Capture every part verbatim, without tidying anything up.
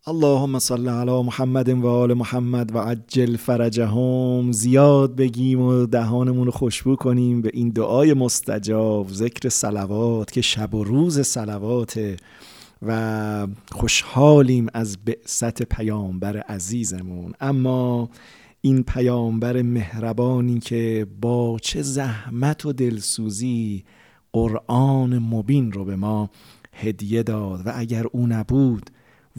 اللهم صل علی محمد و آل محمد و عجل فرجهم. زیاد بگیم و دهانمون رو خوشبو کنیم به این دعای مستجاب، ذکر صلوات که شب و روز صلواته و خوشحالیم از بعثت پیامبر عزیزمون. اما این پیامبر مهربانی که با چه زحمت و دلسوزی قرآن مبین رو به ما هدیه داد و اگر او نبود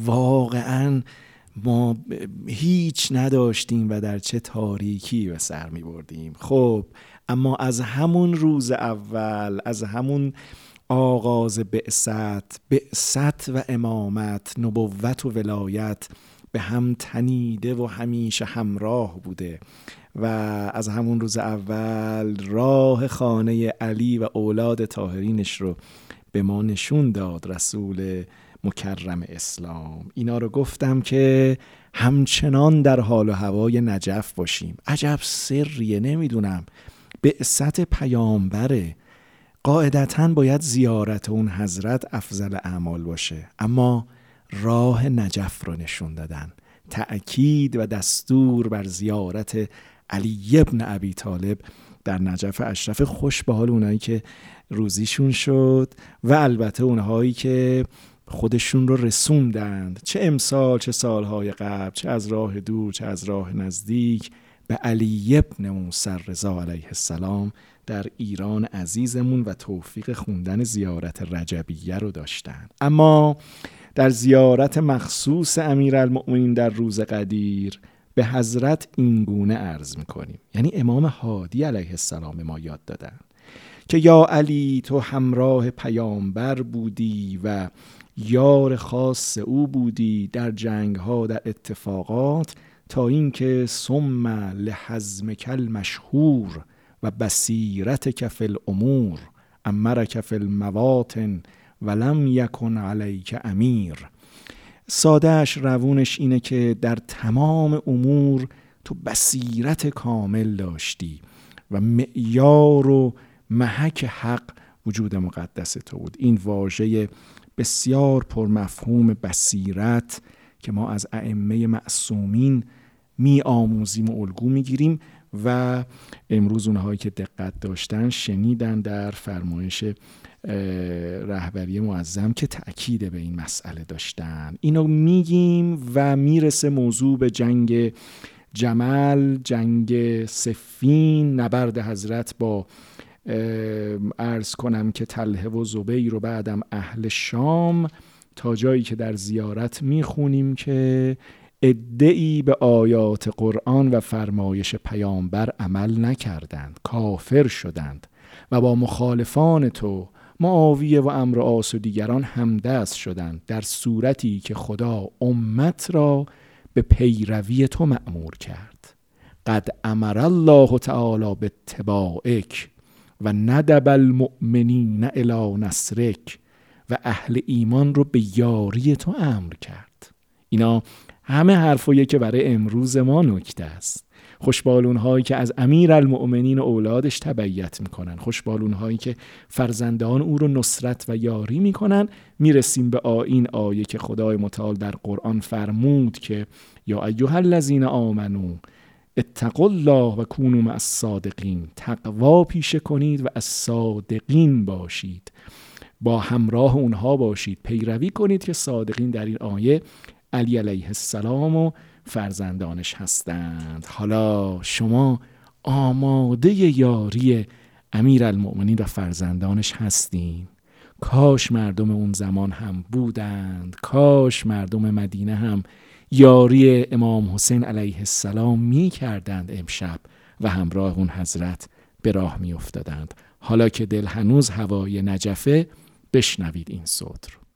واقعا ما هیچ نداشتیم و در چه تاریکی به سر می بردیم. خب اما از همون روز اول، از همون آغاز بعثت، بعثت و امامت، نبوت و ولایت به هم تنیده و همیشه همراه بوده و از همون روز اول راه خانه علی و اولاد طاهرینش رو به ما نشون داد رسول مکرم اسلام. اینا رو گفتم که همچنان در حال و هوای نجف باشیم. عجب سریه، نمیدونم، بعثت پیامبره، قاعدتاً باید زیارت اون حضرت افضل اعمال باشه، اما راه نجف رو نشون دادن. تأکید و دستور بر زیارت علی ابن ابی طالب در نجف اشرف. خوش به حال اونایی که روزیشون شد و البته اونهایی که خودشون رو رسوندند، چه امسال چه سالهای قبل، چه از راه دور چه از راه نزدیک، به علی ابن موسی رضا علیه السلام در ایران عزیزمون و توفیق خوندن زیارت رجبیه رو داشتن. اما در زیارت مخصوص امیرالمؤمنین در روز قدیر به حضرت این گونه عرض میکنیم، یعنی امام هادی علیه السلام ما یاد دادن که یا علی تو همراه پیامبر بودی و یار خاص او بودی در جنگ ها، در اتفاقات، تا اینکه ثم لحزمک المشهور و بصیرتک فی الامور امرک فی المواطن ولم یکن علیک امیر. سادهش، روونش اینه که در تمام امور تو بصیرت کامل داشتی و معیار و محک حق وجود مقدس تو بود. این واژه بسیار پرمفهوم بصیرت که ما از ائمه معصومین می آموزیم و الگو می گیریم و امروز اونهایی که دقت داشتن شنیدن در فرمایش رهبری معظم که تأکید به این مسئله داشتن. اینو میگیم و میرسه موضوع به جنگ جمل، جنگ صفین، نبرد حضرت با عرض کنم که طلحه و زبیر و بعدم اهل شام، تا جایی که در زیارت میخونیم که عده‌ای به آیات قرآن و فرمایش پیامبر عمل نکردند، کافر شدند و با مخالفان تو معاویه و عمرو و عاص و دیگران همدست شدند، در صورتی که خدا امت را به پیروی تو مأمور کرد. قد امر الله تعالی باتباعک و ندب المؤمنین الی نصرک و اهل ایمان رو به یاری تو امر کرد. اینا همه حرفایی که برای امروز ما نکته است. خوشبال اونهایی که از امیرالمؤمنین و اولادش تبعیت میکنن، خوشبال اونهایی که فرزندان او رو نصرت و یاری میکنن. میرسیم به این آیه که خدای متعال در قرآن فرمود که یا ایها الذین آمنو اتقوا الله و کونوا مع الصادقین، تقوا پیشه کنید و از صادقین باشید، با همراه اونها باشید، پیروی کنید که صادقین در این آیه علی علیه السلام و فرزندانش هستند. حالا شما آماده یاری امیرالمؤمنین و فرزندانش هستین؟ کاش مردم اون زمان هم بودند، کاش مردم مدینه هم یاری امام حسین علیه السلام می کردند امشب و همراه اون حضرت به راه می افتادند. حالا که دل هنوز هوای نجفه، بشنوید این صوت رو.